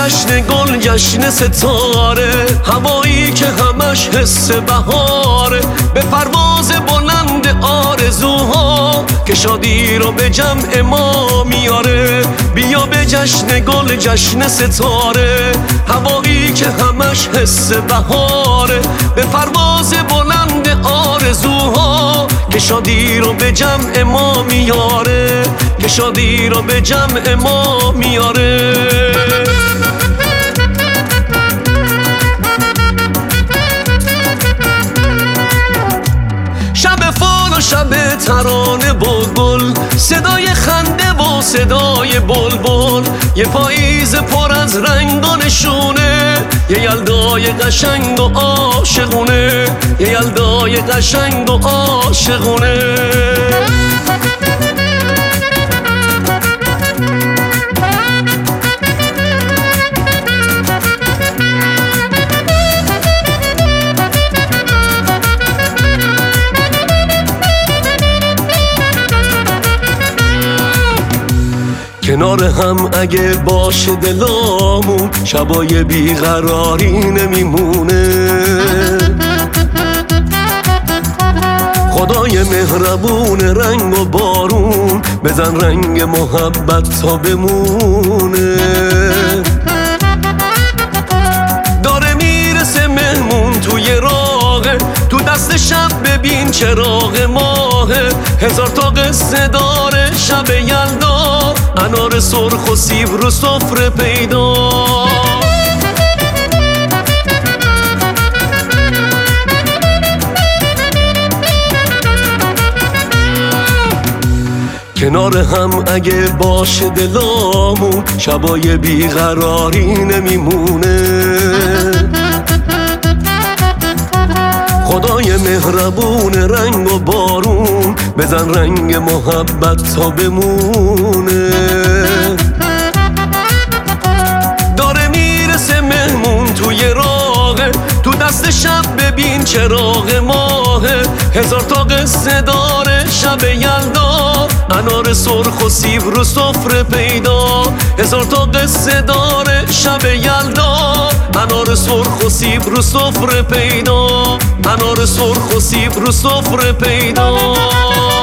جشن گل، جشن ستاره، هوایی که همش حس بهاره، به پرواز بلند آرزوها که شادی رو به جمع ما میاره. بیا به جشن گل، جشن ستاره، هوایی که همش حس بهاره، به پرواز بلند آرزوها که شادی رو به جمع ما میاره، که شادی رو به جمع ما میاره. شب فال و شب ترانه بلبل، صدای خنده و صدای بلبل، یه پاییز پر از رنگ و نشونه، یه یلدای قشنگ و عاشقونه، یه یلدای قشنگ و عاشقونه. کنار هم اگه باشه دلامون، شبای بیقراری نمیمونه. خدای مهربون رنگ و بارون، بزن رنگ محبت تا بمونه. داره میرسه مهمون توی راهه، تو دست شب ببین چراغ ماهه، هزار تا قصه داره شب یلدا، انار سرخ و سیب رو سفره پیدا. کنار هم اگه باشه دلامون، شبای بیقراری نمیمونه. خدای مهربون رنگ و بارون، بزن رنگ محبت تا بمونه. داره میرسه مهمون توی راهه، تو دست شب ببین چراغ ماهه، هزار تا قصه داره شب یلدا، انار سرخ و سیب رو سفره پیدا. هزار تا قصه داره شب یلدا، انار سرخ و سیب رو سفره پیدا، انار سرخ و سیب رو سفره پیدا.